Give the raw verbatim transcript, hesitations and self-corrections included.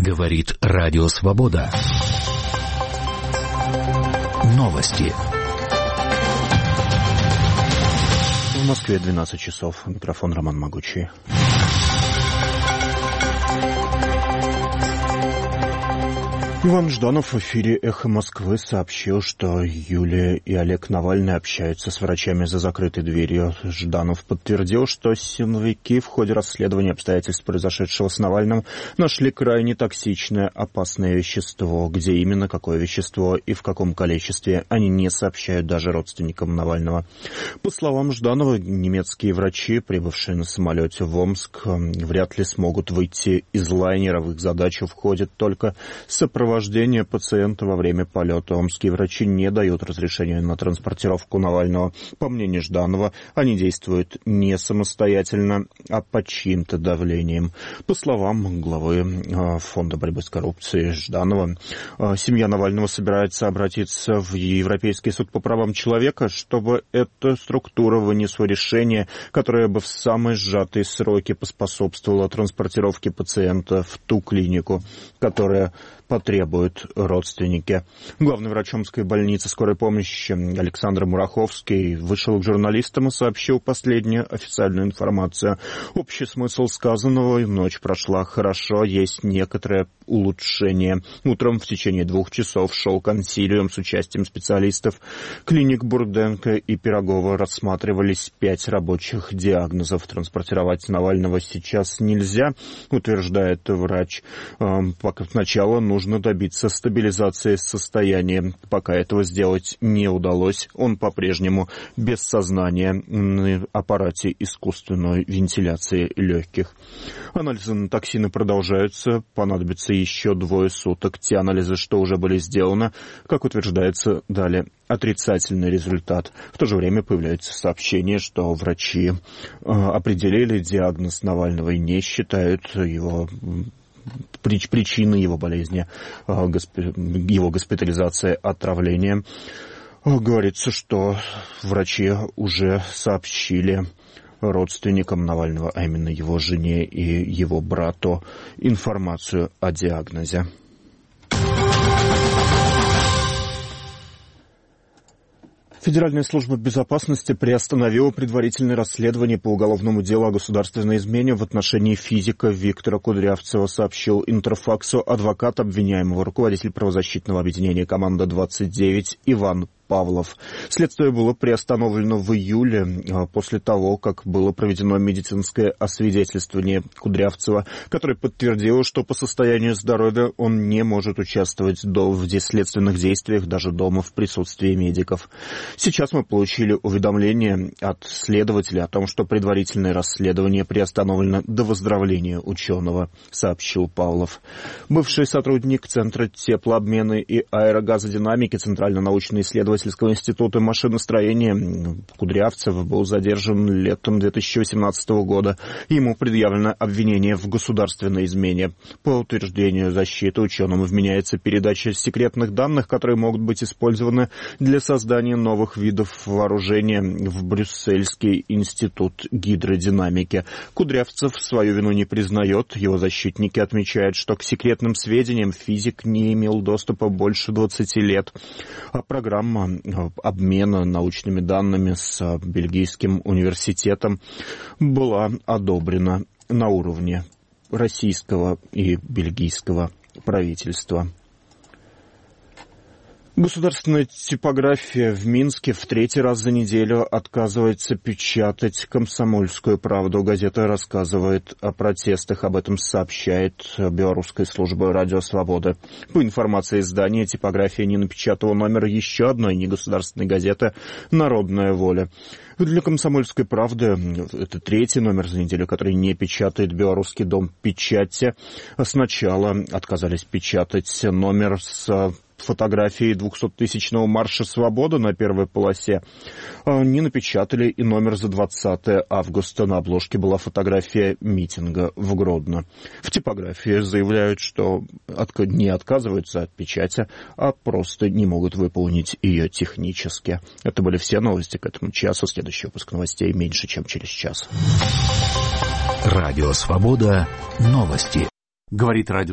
Говорит Радио Свобода. Новости. В Москве двенадцать часов. Микрофон Роман Могучий. Иван Жданов в эфире «Эхо Москвы» сообщил, что Юлия и Олег Навальный общаются с врачами за закрытой дверью. Жданов подтвердил, что силовики в ходе расследования обстоятельств произошедшего с Навальным нашли крайне токсичное, опасное вещество. Где именно, какое вещество и в каком количестве, они не сообщают даже родственникам Навального. По словам Жданова, немецкие врачи, прибывшие на самолете в Омск, вряд ли смогут выйти из лайнера. В их задачу входит только сопровождение Вождение пациента во время полета. Омские врачи не дают разрешения на транспортировку Навального. По мнению Жданова, они действуют не самостоятельно, а под чьим-то давлением. По словам главы Фонда борьбы с коррупцией Жданова, семья Навального собирается обратиться в Европейский суд по правам человека, чтобы эта структура вынесла решение, которое бы в самые сжатые сроки поспособствовало транспортировке пациента в ту клинику, которая потребуют родственники. Главный врач Омской больницы скорой помощи Александр Мураховский вышел к журналистам и сообщил последнюю официальную информацию. Общий смысл сказанного: ночь прошла хорошо, есть некоторое улучшение. Утром в течение двух часов шел консилиум с участием специалистов клиник Бурденко и Пирогова. Рассматривались пять рабочих диагнозов. Транспортировать Навального сейчас нельзя, утверждает врач. Пока сначала нужно Нужно добиться стабилизации состояния. Пока этого сделать не удалось, он по-прежнему без сознания на аппарате искусственной вентиляции легких. Анализы на токсины продолжаются, понадобится еще двое суток. Те анализы, что уже были сделаны, как утверждается, дали отрицательный результат. В то же время появляются сообщения, что врачи э, определили диагноз Навального и не считают его причины его болезни, его госпитализация, отравление. Говорится, что врачи уже сообщили родственникам Навального, а именно его жене и его брату, информацию о диагнозе. Федеральная служба безопасности приостановила предварительное расследование по уголовному делу о государственной измене в отношении физика Виктора Кудрявцева, сообщил Интерфаксу адвокат обвиняемого, руководитель правозащитного объединения «Команда двадцать девять» Иван Павлов. Следствие было приостановлено в июле после того, как было проведено медицинское освидетельствование Кудрявцева, которое подтвердило, что по состоянию здоровья он не может участвовать в следственных действиях даже дома в присутствии медиков. Сейчас мы получили уведомление от следователя о том, что предварительное расследование приостановлено до выздоровления ученого, сообщил Павлов. Бывший сотрудник Центра теплообмена и аэрогазодинамики Центрально-научно исследовательского института машиностроения Кудрявцев был задержан летом две тысячи восемнадцатого года. Ему предъявлено обвинение в государственной измене. По утверждению защиты, ученому вменяется передача секретных данных, которые могут быть использованы для создания новых видов вооружения в Брюссельский институт гидродинамики. Кудрявцев свою вину не признает. Его защитники отмечают, что к секретным сведениям физик не имел доступа больше двадцати лет. А программа обмена научными данными с Бельгийским университетом была одобрена на уровне российского и бельгийского правительства. Государственная типография в Минске в третий раз за неделю отказывается печатать «Комсомольскую правду». Газета рассказывает о протестах. Об этом сообщает белорусская служба «Радио Свобода». По информации издания, типография не напечатала номер еще одной негосударственной газеты «Народная воля». Для «Комсомольской правды» это третий номер за неделю, который не печатает белорусский дом печати. Сначала отказались печатать номер с фотографии двухсоттысячного марша «Свобода» на первой полосе. Не напечатали и номер за двадцатое августа. На обложке была фотография митинга в Гродно. В типографии заявляют, что не отказываются от печати, а просто не могут выполнить ее технически. Это были все новости к этому часу. Следующий выпуск новостей меньше, чем через час. Радио «Свобода». Новости. Говорит радио